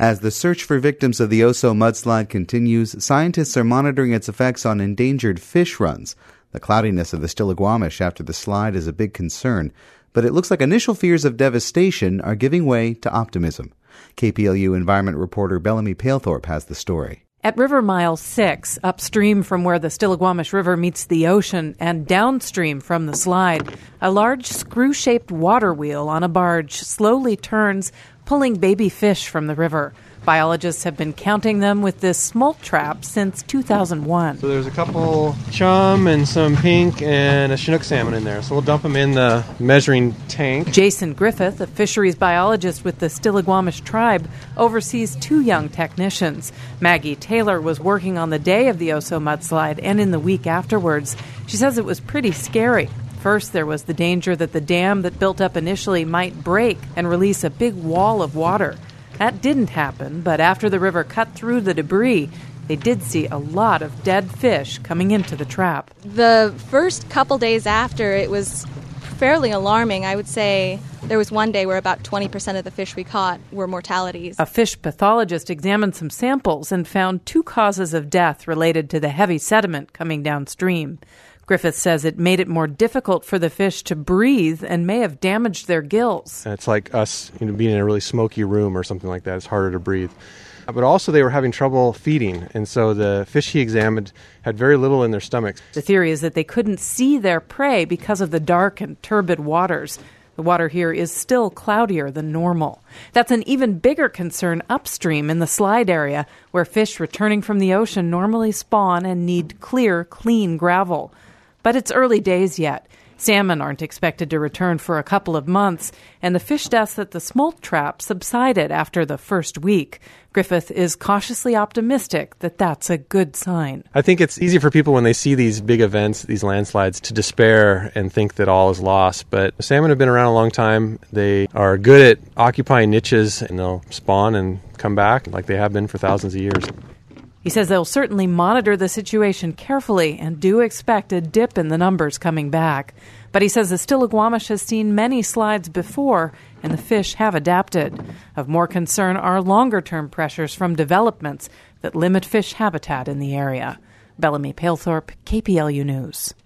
As the search for victims of the Oso mudslide continues, scientists are monitoring its effects on endangered fish runs. The cloudiness of the Stillaguamish after the slide is a big concern, but it looks like initial fears of devastation are giving way to optimism. KPLU environment reporter Bellamy Palethorpe has the story. At River Mile 6, upstream from where the Stillaguamish River meets the ocean and downstream from the slide, a large screw-shaped water wheel on a barge slowly turns, pulling baby fish from the river. Biologists have been counting them with this smolt trap since 2001. So there's a couple chum and some pink and a Chinook salmon in there. So we'll dump them in the measuring tank. Jason Griffith, a fisheries biologist with the Stillaguamish tribe, oversees 2 young technicians. Maggie Taylor was working on the day of the Oso mudslide and in the week afterwards. She says it was pretty scary. First, there was the danger that the dam that built up initially might break and release a big wall of water. That didn't happen, but after the river cut through the debris, they did see a lot of dead fish coming into the trap. The first couple days after, it was fairly alarming. I would say there was one day where about 20% of the fish we caught were mortalities. A fish pathologist examined some samples and found 2 causes of death related to the heavy sediment coming downstream. Griffith says it made it more difficult for the fish to breathe and may have damaged their gills. It's like us being in a really smoky room or something like that. It's harder to breathe. But also they were having trouble feeding, and so the fish he examined had very little in their stomachs. The theory is that they couldn't see their prey because of the dark and turbid waters. The water here is still cloudier than normal. That's an even bigger concern upstream in the slide area, where fish returning from the ocean normally spawn and need clear, clean gravel. But it's early days yet. Salmon aren't expected to return for a couple of months, and the fish deaths at the smolt trap subsided after the first week. Griffith is cautiously optimistic that that's a good sign. I think it's easy for people when they see these big events, these landslides, to despair and think that all is lost. But salmon have been around a long time. They are good at occupying niches, and they'll spawn and come back like they have been for thousands of years. He says they'll certainly monitor the situation carefully and do expect a dip in the numbers coming back. But he says the Stillaguamish has seen many slides before, and the fish have adapted. Of more concern are longer-term pressures from developments that limit fish habitat in the area. Bellamy Palethorpe, KPLU News.